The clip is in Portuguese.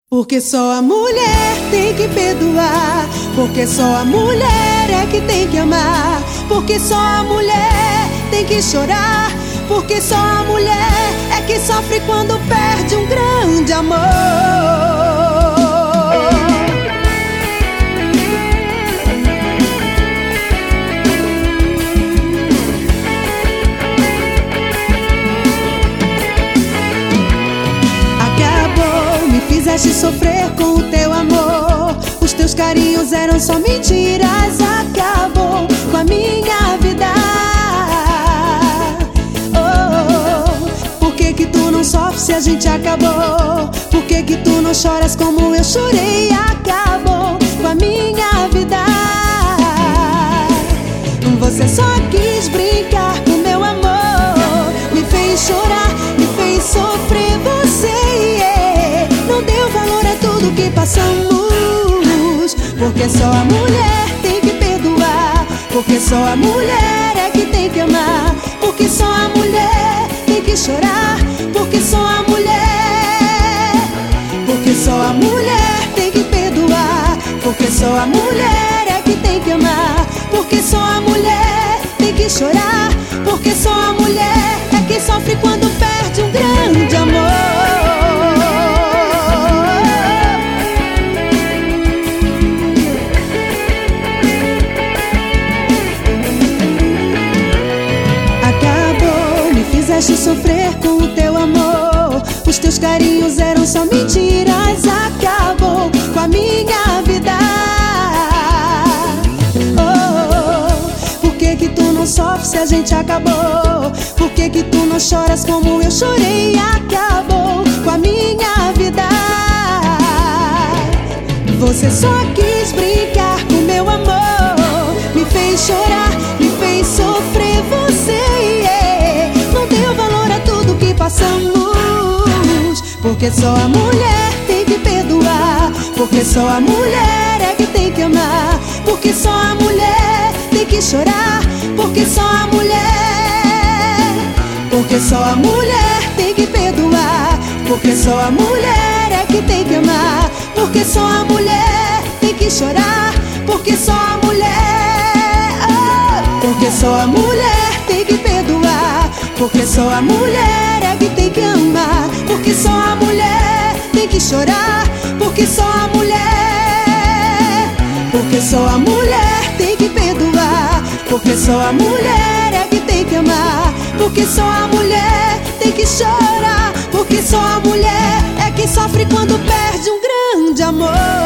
Porque só a mulher tem que perdoar, porque só a mulher é que tem que amar, porque só a mulher tem que chorar, porque só a mulher é que sofre quando perde um grande amor. Fizeste sofrer com o teu amor, os teus carinhos eram só mentiras. Acabou com a minha vida. Por que que tu não sofres se a gente acabou? Por que que tu não choras como eu chorei? Acabou com a minha vida. Você só quis brincar com meu amor, me fez chorar, me fez sofrer. Você não deu valor a tudo que passamos. Porque só a mulher tem que perdoar, porque só a mulher é que tem que amar, porque só a mulher tem que chorar, porque só a mulher, porque só a mulher tem que perdoar, porque só a mulher é que tem que amar, porque só a mulher tem que chorar, porque só a mulher é que sofre quando perde um grande amor. Fizeste sofrer com o teu amor, os teus carinhos eram só mentiras. Acabou com a minha vida. Por que que tu não sofres se a gente acabou? Por que que tu não choras como eu chorei? Acabou com a minha vida. Você só quis brincar com meu amor, me fez chorar, me fez sofrer. Você não deu valor a tudo que passamos. Porque só a mulher tem que perdoar, porque só a mulher é que tem que amar, porque só a mulher tem que chorar, porque só a mulher, porque só a mulher tem que perdoar, porque só a mulher é que tem que amar, porque só a mulher tem que chorar, porque só a mulher, porque só a mulher tem que perdoar, porque só a mulher é que tem que amar, porque só a mulher tem que chorar, porque só a mulher, porque só a mulher tem que perdoar, porque só a mulher é que tem que amar, porque só a mulher tem que chorar, porque só a mulher é que sofre quando perde um grande amor.